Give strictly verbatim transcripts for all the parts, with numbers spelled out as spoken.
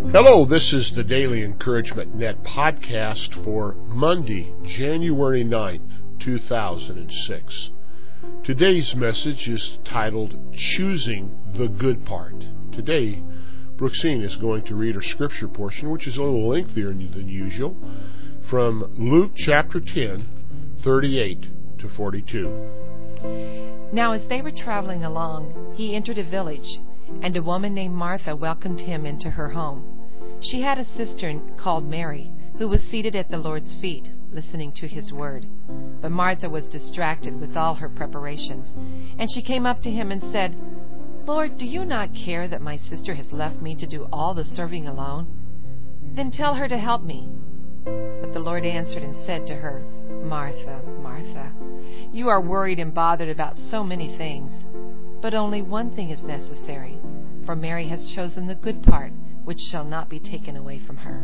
Hello, this is the Daily Encouragement Net podcast for Monday, January ninth, two thousand six. Today's message is titled, Choosing the Good Part. Today, Brooksine is going to read our scripture portion, which is a little lengthier than usual, from Luke chapter ten, thirty-eight to forty-two. Now as they were traveling along, he entered a village, and a woman named Martha welcomed him into her home. She had a sister called Mary, who was seated at the Lord's feet, listening to his word. But Martha was distracted with all her preparations, and she came up to him and said, "Lord, do you not care that my sister has left me to do all the serving alone? Then tell her to help me." But the Lord answered and said to her, "Martha, Martha, you are worried and bothered about so many things, but only one thing is necessary, for Mary has chosen the good part, which shall not be taken away from her."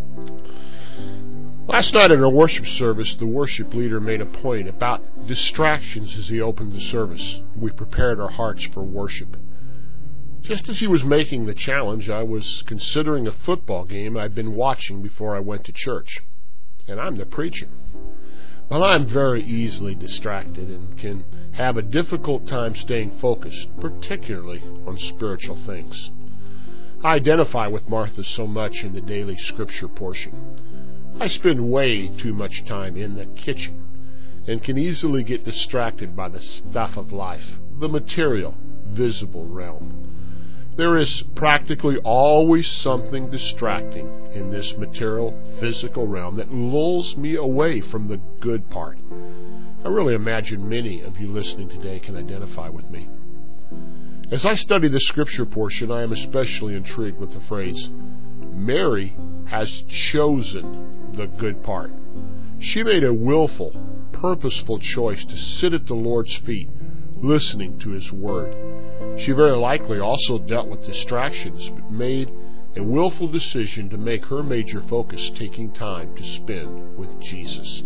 Last night in our worship service, the worship leader made a point about distractions as he opened the service. We prepared our hearts for worship. Just as he was making the challenge, I was considering a football game I'd been watching before I went to church. And I'm the preacher. Well, I'm very easily distracted and can have a difficult time staying focused, particularly on spiritual things. I identify with Martha so much in the daily scripture portion. I spend way too much time in the kitchen and can easily get distracted by the stuff of life, the material, visible realm. There is practically always something distracting in this material, physical realm that lulls me away from the good part. I really imagine many of you listening today can identify with me. As I study the scripture portion, I am especially intrigued with the phrase, Mary has chosen the good part. She made a willful, purposeful choice to sit at the Lord's feet, listening to His Word. She very likely also dealt with distractions, but made a willful decision to make her major focus taking time to spend with Jesus.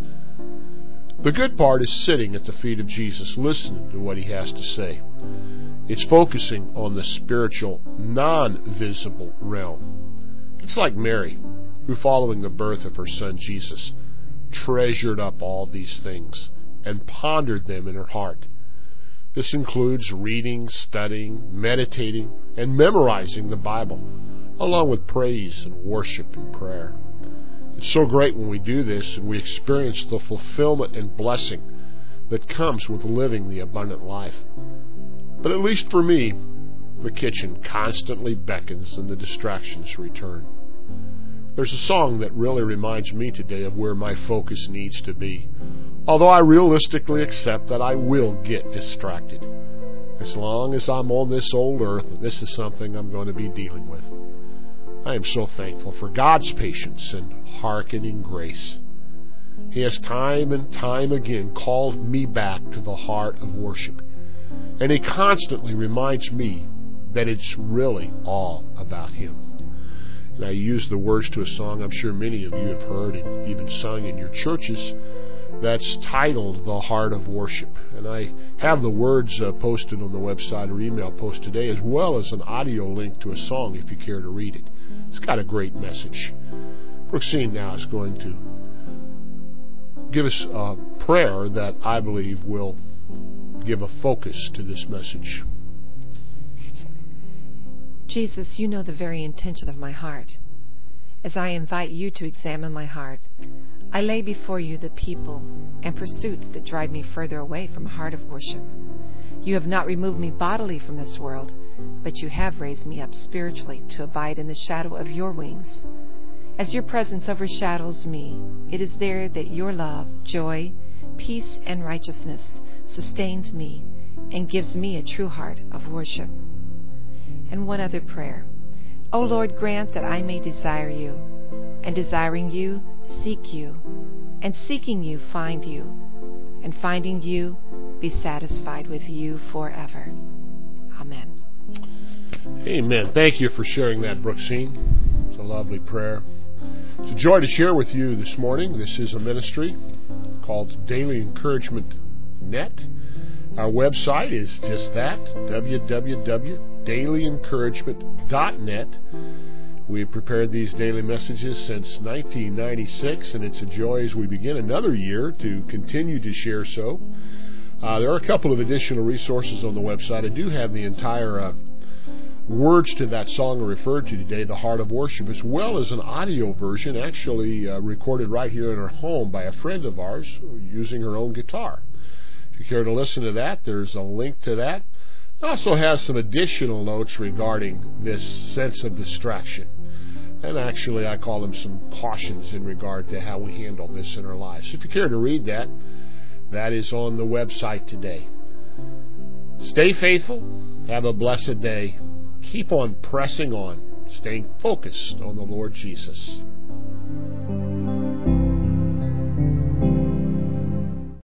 The good part is sitting at the feet of Jesus, listening to what He has to say. It's focusing on the spiritual, non-visible realm. It's like Mary, who following the birth of her son Jesus, treasured up all these things and pondered them in her heart. This includes reading, studying, meditating, and memorizing the Bible, along with praise and worship and prayer. It's so great when we do this and we experience the fulfillment and blessing that comes with living the abundant life. But at least for me, the kitchen constantly beckons and the distractions return. There's a song that really reminds me today of where my focus needs to be, although I realistically accept that I will get distracted. As long as I'm on this old earth, this is something I'm going to be dealing with. I am so thankful for God's patience and hearkening grace. He has time and time again called me back to the heart of worship, and He constantly reminds me that it's really all about Him. And I use the words to a song I'm sure many of you have heard and even sung in your churches that's titled The Heart of Worship. And I have the words uh, posted on the website or email post today, as well as an audio link to a song if you care to read it. It's got a great message. Brooksine now is going to give us a prayer that I believe will give a focus to this message. Jesus, you know the very intention of my heart. As I invite you to examine my heart, I lay before you the people and pursuits that drive me further away from a heart of worship. You have not removed me bodily from this world, but you have raised me up spiritually to abide in the shadow of your wings. As your presence overshadows me, it is there that your love, joy, peace, and righteousness sustains me and gives me a true heart of worship. And one other prayer. O Lord, grant that I may desire you, and desiring you, seek you, and seeking you, find you, and finding you, be satisfied with you forever. Amen. Amen. Thank you for sharing that, Brooksine. It's a lovely prayer. It's a joy to share with you this morning. This is a ministry called Daily Encouragement Net. Our website is just that, w w w dot daily encouragement dot net. We've prepared these daily messages since nineteen ninety-six, and it's a joy as we begin another year to continue to share so. Uh, there are a couple of additional resources on the website. I do have the entire uh, words to that song I referred to today, The Heart of Worship, as well as an audio version actually uh, recorded right here in her home by a friend of ours using her own guitar. If you care to listen to that, there's a link to that. It also has some additional notes regarding this sense of distraction. And actually, I call them some cautions in regard to how we handle this in our lives. If you care to read that, that is on the website today. Stay faithful. Have a blessed day. Keep on pressing on, staying focused on the Lord Jesus.